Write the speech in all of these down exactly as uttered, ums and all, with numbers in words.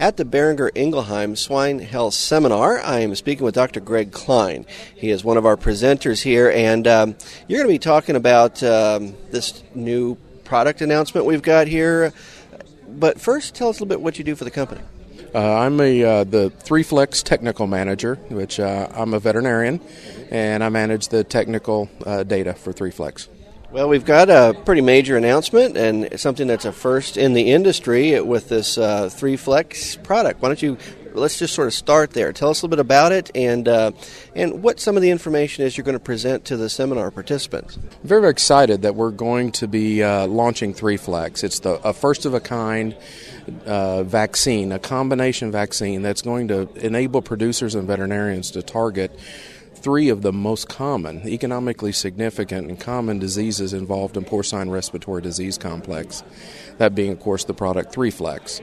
at the Boehringer Ingelheim Swine Health Seminar. I am speaking with Doctor Greg Klein. He is one of our presenters here, and um, you're going to be talking about um, this new product announcement we've got here. But first, tell us a little bit what you do for the company. Uh, I'm a uh, the three flex technical manager, which uh, I'm a veterinarian, and I manage the technical uh, data for three flex. Well, we've got a pretty major announcement and something that's a first in the industry with this uh, three flex product. Why don't you, let's just sort of start there. Tell us a little bit about it and uh, and what some of the information is you're going to present to the seminar participants. Very, very excited that we're going to be uh, launching three flex. It's the a first-of-a-kind uh, vaccine, a combination vaccine that's going to enable producers and veterinarians to target three of the most common, economically significant and common diseases involved in porcine respiratory disease complex, that being, of course, the product three flex.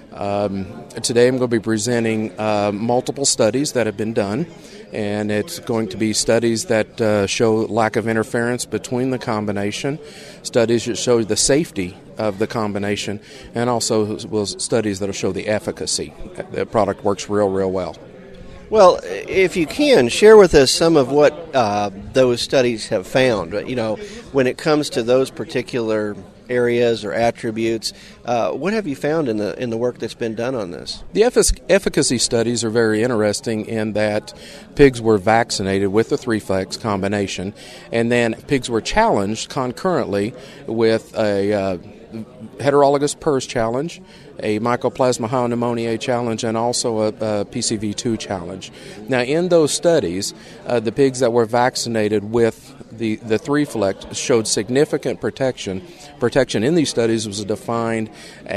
Um, today I'm going to be presenting uh, multiple studies that have been done, and it's going to be studies that uh, show lack of interference between the combination, studies that show the safety of the combination, and also will studies that will show the efficacy. The product works real, real well. Well, if you can, share with us some of what uh, those studies have found. You know, when it comes to those particular areas or attributes, uh, what have you found in the in the work that's been done on this? The effic- efficacy studies are very interesting in that pigs were vaccinated with the three flex combination, and then pigs were challenged concurrently with a uh, heterologous PRRS challenge, a Mycoplasma pneumoniae challenge, and also a, a P C V two challenge. Now, in those studies, uh, the pigs that were vaccinated with the, the three flex showed significant protection. Protection in these studies was defined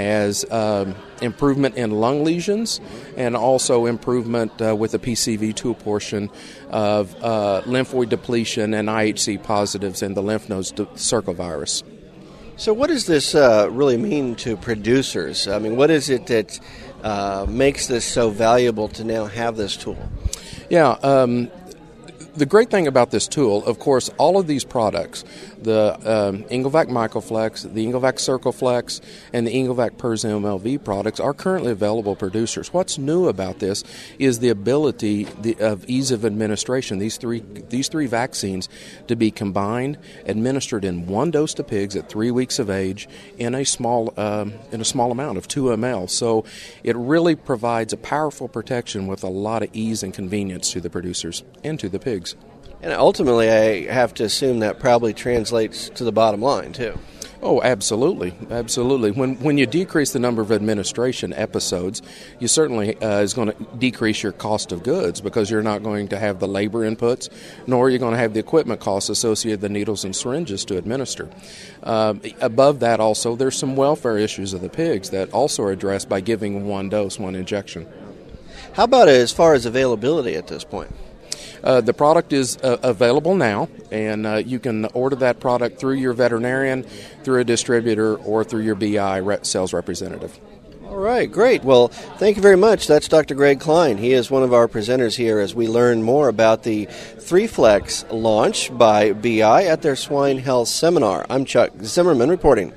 as um, improvement in lung lesions and also improvement uh, with the P C V two portion of uh, lymphoid depletion and I H C positives in the lymph nodes circovirus. So what does this uh, really mean to producers? I mean, what is it that uh, makes this so valuable to now have this tool? Yeah, um, the great thing about this tool, of course, all of these products, the um, Engelvac MycoFlex, the Engelvac CircoFlex, and the Engelvac PRRS M L V products are currently available to producers. What's new about this is the ability the, of ease of administration. These three these three vaccines to be combined, administered in one dose to pigs at three weeks of age in a small um, in a small amount of two milliliters. So it really provides a powerful protection with a lot of ease and convenience to the producers and to the pigs. And ultimately, I have to assume that probably translates to the bottom line, too. Oh, absolutely. Absolutely. When when you decrease the number of administration episodes, you certainly uh, is going to decrease your cost of goods because you're not going to have the labor inputs, nor are you going to have the equipment costs associated with the needles and syringes to administer. Uh, above that, also, there's some welfare issues of the pigs that also are addressed by giving one dose, one injection. How about as far as availability at this point? Uh, the product is uh, available now, and uh, you can order that product through your veterinarian, through a distributor, or through your B I re- sales representative. All right, great. Well, thank you very much. That's Doctor Greg Klein. He is one of our presenters here as we learn more about the three flex launch by B I at their Swine Health Seminar. I'm Chuck Zimmerman reporting.